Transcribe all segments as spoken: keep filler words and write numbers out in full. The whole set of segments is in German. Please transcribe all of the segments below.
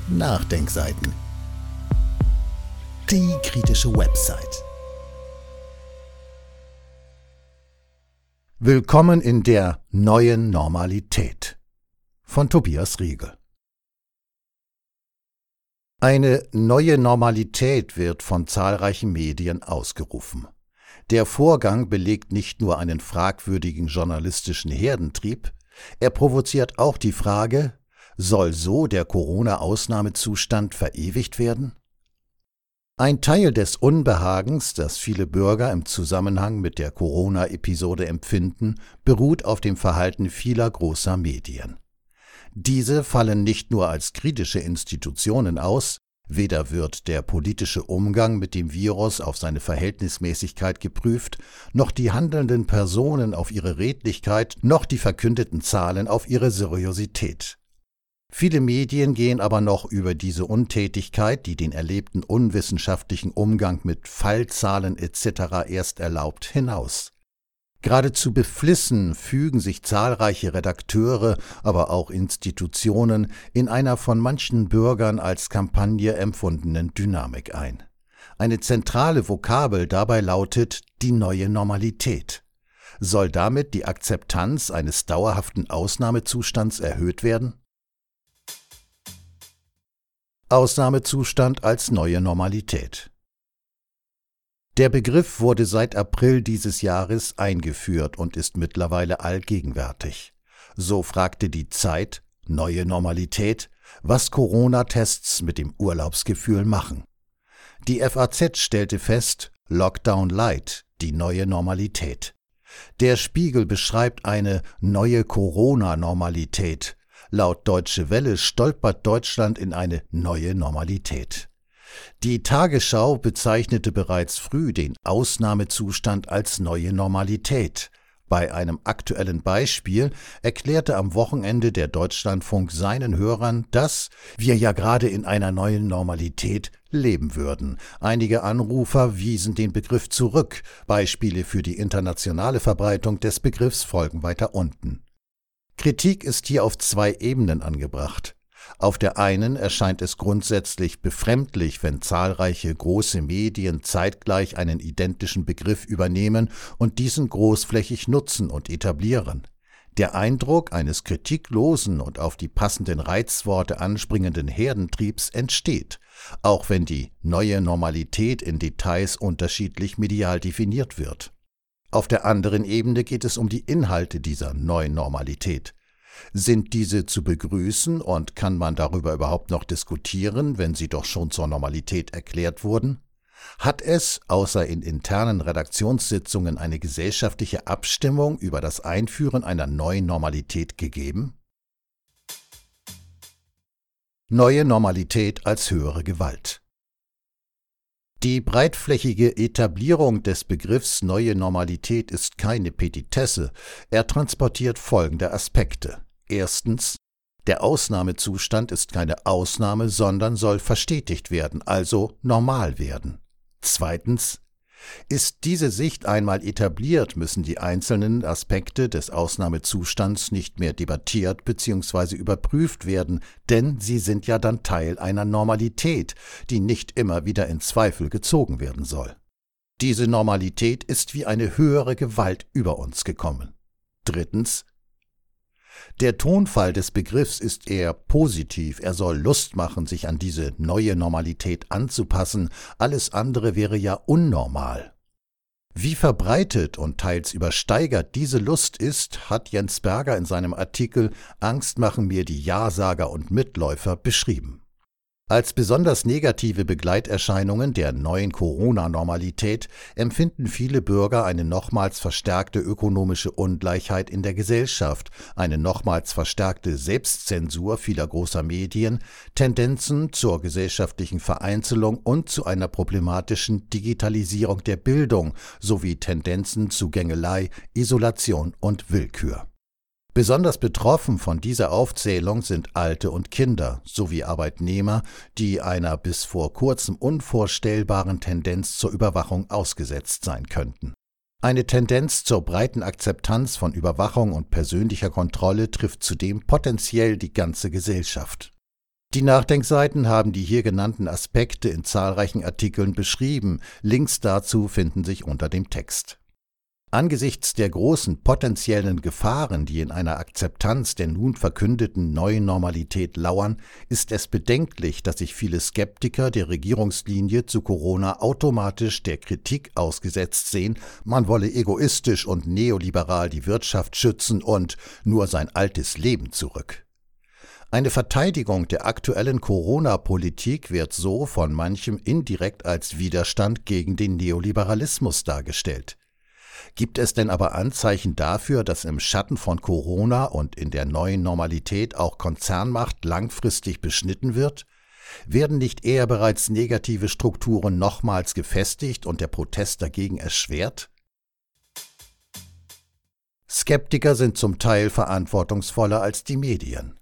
Nachdenkseiten. Die kritische Website. Willkommen in der neuen Normalität von Tobias Riegel. Eine neue Normalität wird von zahlreichen Medien ausgerufen. Der Vorgang belegt nicht nur einen fragwürdigen journalistischen Herdentrieb, er provoziert auch die Frage: Soll so der Corona-Ausnahmezustand verewigt werden? Ein Teil des Unbehagens, das viele Bürger im Zusammenhang mit der Corona-Episode empfinden, beruht auf dem Verhalten vieler großer Medien. Diese fallen nicht nur als kritische Institutionen aus, weder wird der politische Umgang mit dem Virus auf seine Verhältnismäßigkeit geprüft, noch die handelnden Personen auf ihre Redlichkeit, noch die verkündeten Zahlen auf ihre Seriosität. Viele Medien gehen aber noch über diese Untätigkeit, die den erlebten unwissenschaftlichen Umgang mit Fallzahlen et cetera erst erlaubt, hinaus. Geradezu beflissen fügen sich zahlreiche Redakteure, aber auch Institutionen in einer von manchen Bürgern als Kampagne empfundenen Dynamik ein. Eine zentrale Vokabel dabei lautet die neue Normalität. Soll damit die Akzeptanz eines dauerhaften Ausnahmezustands erhöht werden? Ausnahmezustand als neue Normalität. Der Begriff wurde seit April dieses Jahres eingeführt und ist mittlerweile allgegenwärtig. So fragte die Zeit, neue Normalität, was Corona-Tests mit dem Urlaubsgefühl machen. Die F A Z stellte fest, Lockdown Light, die neue Normalität. Der Spiegel beschreibt eine neue Corona-Normalität. Laut Deutsche Welle stolpert Deutschland in eine neue Normalität. Die Tagesschau bezeichnete bereits früh den Ausnahmezustand als neue Normalität. Bei einem aktuellen Beispiel erklärte am Wochenende der Deutschlandfunk seinen Hörern, dass wir ja gerade in einer neuen Normalität leben würden. Einige Anrufer wiesen den Begriff zurück. Beispiele für die internationale Verbreitung des Begriffs folgen weiter unten. Kritik ist hier auf zwei Ebenen angebracht. Auf der einen erscheint es grundsätzlich befremdlich, wenn zahlreiche große Medien zeitgleich einen identischen Begriff übernehmen und diesen großflächig nutzen und etablieren. Der Eindruck eines kritiklosen und auf die passenden Reizworte anspringenden Herdentriebs entsteht, auch wenn die neue Normalität in Details unterschiedlich medial definiert wird. Auf der anderen Ebene geht es um die Inhalte dieser neuen Normalität. Sind diese zu begrüßen und kann man darüber überhaupt noch diskutieren, wenn sie doch schon zur Normalität erklärt wurden? Hat es, außer in internen Redaktionssitzungen, eine gesellschaftliche Abstimmung über das Einführen einer neuen Normalität gegeben? Neue Normalität als höhere Gewalt. Die breitflächige Etablierung des Begriffs neue Normalität ist keine Petitesse, er transportiert folgende Aspekte. Erstens, der Ausnahmezustand ist keine Ausnahme, sondern soll verstetigt werden, also normal werden. Zweitens, ist diese Sicht einmal etabliert, müssen die einzelnen Aspekte des Ausnahmezustands nicht mehr debattiert bzw. überprüft werden, denn sie sind ja dann Teil einer Normalität, die nicht immer wieder in Zweifel gezogen werden soll. Diese Normalität ist wie eine höhere Gewalt über uns gekommen. Drittens, der Tonfall des Begriffs ist eher positiv, er soll Lust machen, sich an diese neue Normalität anzupassen, alles andere wäre ja unnormal. Wie verbreitet und teils übersteigert diese Lust ist, hat Jens Berger in seinem Artikel »Angst machen mir die Ja-Sager und Mitläufer« beschrieben. Als besonders negative Begleiterscheinungen der neuen Corona-Normalität empfinden viele Bürger eine nochmals verstärkte ökonomische Ungleichheit in der Gesellschaft, eine nochmals verstärkte Selbstzensur vieler großer Medien, Tendenzen zur gesellschaftlichen Vereinzelung und zu einer problematischen Digitalisierung der Bildung sowie Tendenzen zu Gängelei, Isolation und Willkür. Besonders betroffen von dieser Aufzählung sind Alte und Kinder sowie Arbeitnehmer, die einer bis vor kurzem unvorstellbaren Tendenz zur Überwachung ausgesetzt sein könnten. Eine Tendenz zur breiten Akzeptanz von Überwachung und persönlicher Kontrolle trifft zudem potenziell die ganze Gesellschaft. Die Nachdenkseiten haben die hier genannten Aspekte in zahlreichen Artikeln beschrieben. Links dazu finden sich unter dem Text. Angesichts der großen potenziellen Gefahren, die in einer Akzeptanz der nun verkündeten neuen Normalität lauern, ist es bedenklich, dass sich viele Skeptiker der Regierungslinie zu Corona automatisch der Kritik ausgesetzt sehen, man wolle egoistisch und neoliberal die Wirtschaft schützen und nur sein altes Leben zurück. Eine Verteidigung der aktuellen Corona-Politik wird so von manchem indirekt als Widerstand gegen den Neoliberalismus dargestellt. Gibt es denn aber Anzeichen dafür, dass im Schatten von Corona und in der neuen Normalität auch Konzernmacht langfristig beschnitten wird? Werden nicht eher bereits negative Strukturen nochmals gefestigt und der Protest dagegen erschwert? Skeptiker sind zum Teil verantwortungsvoller als die Medien.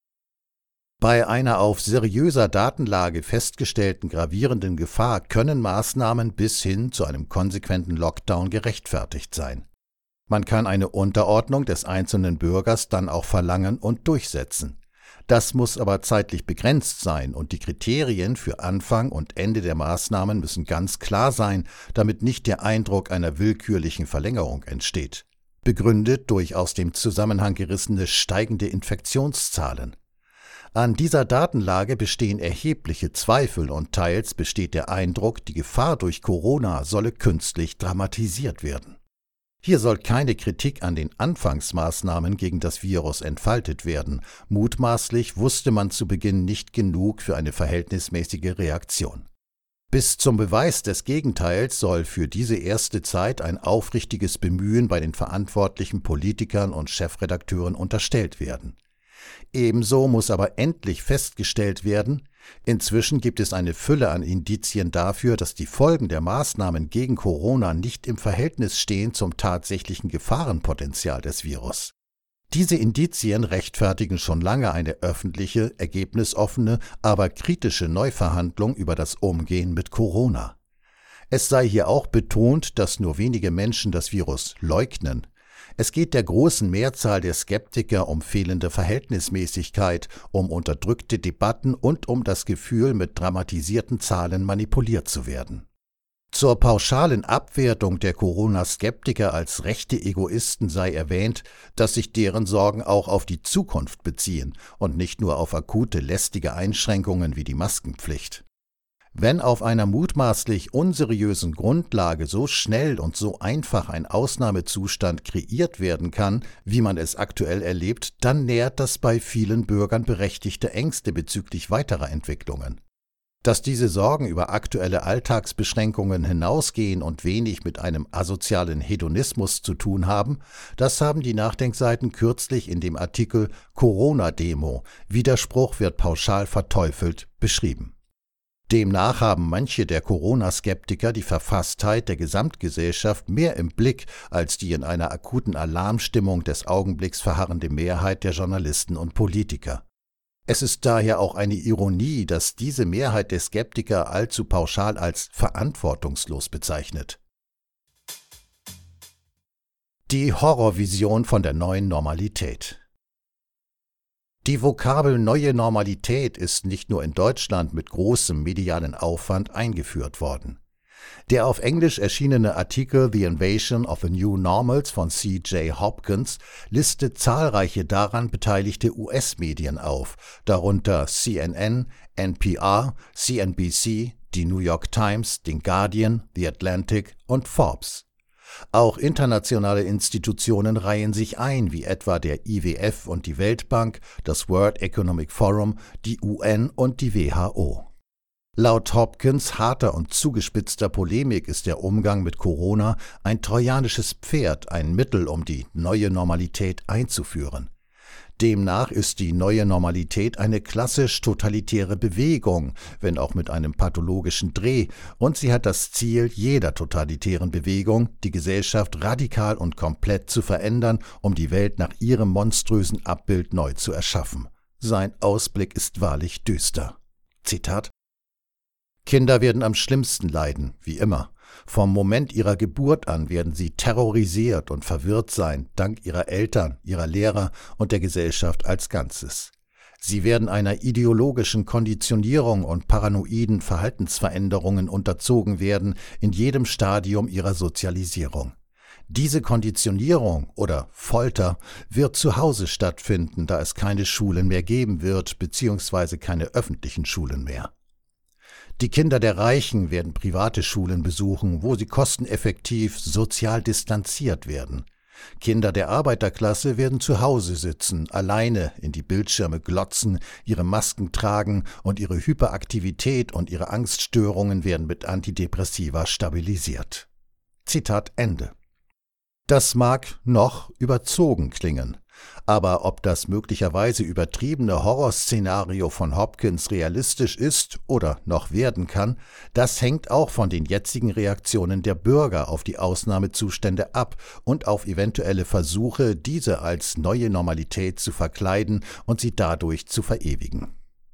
Bei einer auf seriöser Datenlage festgestellten gravierenden Gefahr können Maßnahmen bis hin zu einem konsequenten Lockdown gerechtfertigt sein. Man kann eine Unterordnung des einzelnen Bürgers dann auch verlangen und durchsetzen. Das muss aber zeitlich begrenzt sein und die Kriterien für Anfang und Ende der Maßnahmen müssen ganz klar sein, damit nicht der Eindruck einer willkürlichen Verlängerung entsteht. Begründet durch aus dem Zusammenhang gerissene steigende Infektionszahlen. An dieser Datenlage bestehen erhebliche Zweifel und teils besteht der Eindruck, die Gefahr durch Corona solle künstlich dramatisiert werden. Hier soll keine Kritik an den Anfangsmaßnahmen gegen das Virus entfaltet werden. Mutmaßlich wusste man zu Beginn nicht genug für eine verhältnismäßige Reaktion. Bis zum Beweis des Gegenteils soll für diese erste Zeit ein aufrichtiges Bemühen bei den verantwortlichen Politikern und Chefredakteuren unterstellt werden. Ebenso muss aber endlich festgestellt werden, inzwischen gibt es eine Fülle an Indizien dafür, dass die Folgen der Maßnahmen gegen Corona nicht im Verhältnis stehen zum tatsächlichen Gefahrenpotenzial des Virus. Diese Indizien rechtfertigen schon lange eine öffentliche, ergebnisoffene, aber kritische Neuverhandlung über das Umgehen mit Corona. Es sei hier auch betont, dass nur wenige Menschen das Virus leugnen. Es geht der großen Mehrzahl der Skeptiker um fehlende Verhältnismäßigkeit, um unterdrückte Debatten und um das Gefühl, mit dramatisierten Zahlen manipuliert zu werden. Zur pauschalen Abwertung der Corona-Skeptiker als rechte Egoisten sei erwähnt, dass sich deren Sorgen auch auf die Zukunft beziehen und nicht nur auf akute lästige Einschränkungen wie die Maskenpflicht. Wenn auf einer mutmaßlich unseriösen Grundlage so schnell und so einfach ein Ausnahmezustand kreiert werden kann, wie man es aktuell erlebt, dann nährt das bei vielen Bürgern berechtigte Ängste bezüglich weiterer Entwicklungen. Dass diese Sorgen über aktuelle Alltagsbeschränkungen hinausgehen und wenig mit einem asozialen Hedonismus zu tun haben, das haben die Nachdenkseiten kürzlich in dem Artikel Corona-Demo, Widerspruch wird pauschal verteufelt, beschrieben. Demnach haben manche der Corona-Skeptiker die Verfasstheit der Gesamtgesellschaft mehr im Blick als die in einer akuten Alarmstimmung des Augenblicks verharrende Mehrheit der Journalisten und Politiker. Es ist daher auch eine Ironie, dass diese Mehrheit der Skeptiker allzu pauschal als verantwortungslos bezeichnet. Die Horrorvision von der neuen Normalität. Die Vokabel neue Normalität ist nicht nur in Deutschland mit großem medialen Aufwand eingeführt worden. Der auf Englisch erschienene Artikel The Invasion of the New Normals von C J Hopkins listet zahlreiche daran beteiligte U S-Medien auf, darunter C N N, N P R, C N B C, die New York Times, den Guardian, The Atlantic und Forbes. Auch internationale Institutionen reihen sich ein, wie etwa der I W F und die Weltbank, das World Economic Forum, die U N und die W H O. Laut Hopkins harter und zugespitzter Polemik ist der Umgang mit Corona ein trojanisches Pferd, ein Mittel, um die neue Normalität einzuführen. Demnach ist die neue Normalität eine klassisch totalitäre Bewegung, wenn auch mit einem pathologischen Dreh, und sie hat das Ziel jeder totalitären Bewegung, die Gesellschaft radikal und komplett zu verändern, um die Welt nach ihrem monströsen Abbild neu zu erschaffen. Sein Ausblick ist wahrlich düster. Zitat: Kinder werden am schlimmsten leiden, wie immer. Vom Moment ihrer Geburt an werden sie terrorisiert und verwirrt sein, dank ihrer Eltern, ihrer Lehrer und der Gesellschaft als Ganzes. Sie werden einer ideologischen Konditionierung und paranoiden Verhaltensveränderungen unterzogen werden in jedem Stadium ihrer Sozialisierung. Diese Konditionierung oder Folter wird zu Hause stattfinden, da es keine Schulen mehr geben wird, beziehungsweise keine öffentlichen Schulen mehr. Die Kinder der Reichen werden private Schulen besuchen, wo sie kosteneffektiv sozial distanziert werden. Kinder der Arbeiterklasse werden zu Hause sitzen, alleine in die Bildschirme glotzen, ihre Masken tragen und ihre Hyperaktivität und ihre Angststörungen werden mit Antidepressiva stabilisiert. Zitat Ende. Das mag noch überzogen klingen, aber ob das möglicherweise übertriebene Horrorszenario von Hopkins realistisch ist oder noch werden kann, das hängt auch von den jetzigen Reaktionen der Bürger auf die Ausnahmezustände ab und auf eventuelle Versuche, diese als neue Normalität zu verkleiden und sie dadurch zu verewigen.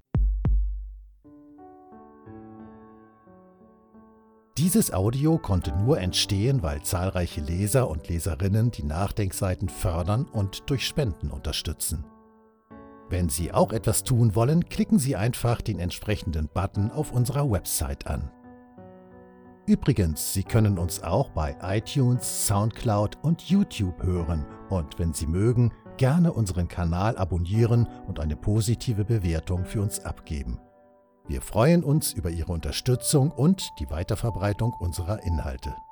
Dieses Audio konnte nur entstehen, weil zahlreiche Leser und Leserinnen die Nachdenkseiten fördern und durch Spenden unterstützen. Wenn Sie auch etwas tun wollen, klicken Sie einfach den entsprechenden Button auf unserer Website an. Übrigens, Sie können uns auch bei iTunes, Soundcloud und YouTube hören und wenn Sie mögen, gerne unseren Kanal abonnieren und eine positive Bewertung für uns abgeben. Wir freuen uns über Ihre Unterstützung und die Weiterverbreitung unserer Inhalte.